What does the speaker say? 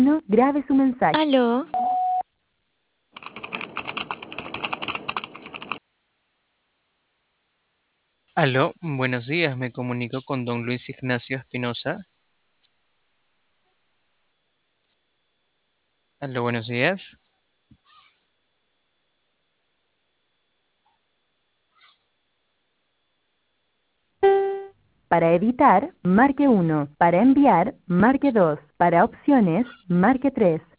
No, grabe su mensaje. Aló, Aló, buenos días, me comunico con don Luis Ignacio Espinosa. Aló, buenos días. Para editar, marque 1. Para enviar, marque 2. Para opciones, marque 3.